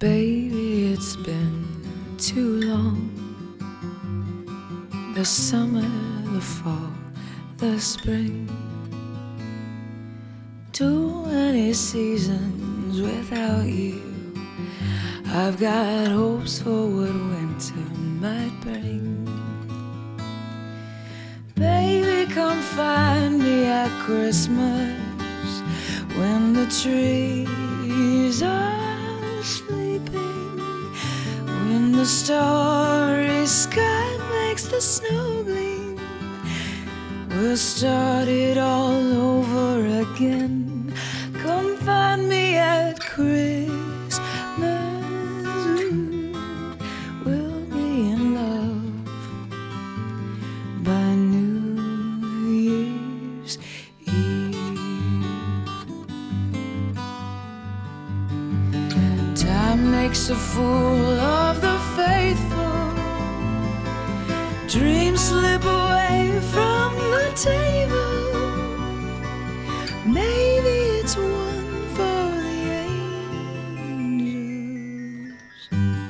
Baby, it's been too long. The summer, the fall, the spring. Too many seasons without you. I've got hopes for what winter might bring. Baby, come find me at Christmas when the trees are sleeping, when the starry sky makes the snow gleam. We'll start it all over again. Come find me at Christmas. We'll be in love by New Year's Eve. Time makes a fool of the faithful. Dreams slip away from the table. Maybe it's one for the angels.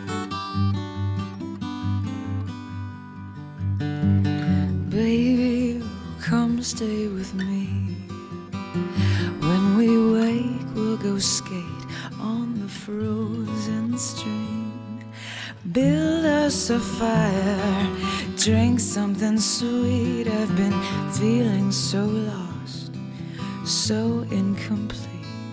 Baby, come stay with me. When we wake, we'll go skate on the frozen stream. Build us a fire, drink something sweet. I've been feeling so lost, so incomplete.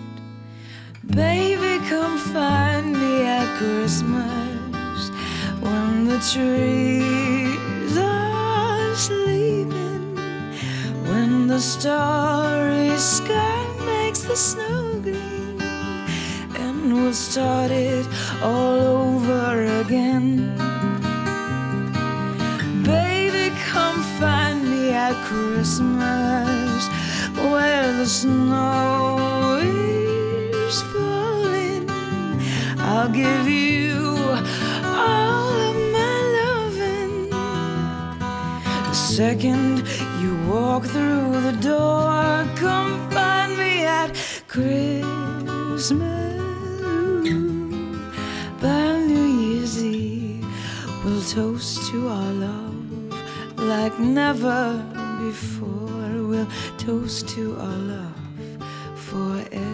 Baby, come find me at Christmas when the trees are sleeping, when the starry sky makes the snow gleam, and we'll start it all over again. Baby, come find me at Christmas where the snow is falling. I'll give you all of my loving. The second you walk through the door, come find me at Christmas. By New Year's Eve, we'll toast to our love like never before. We'll toast to our love forever.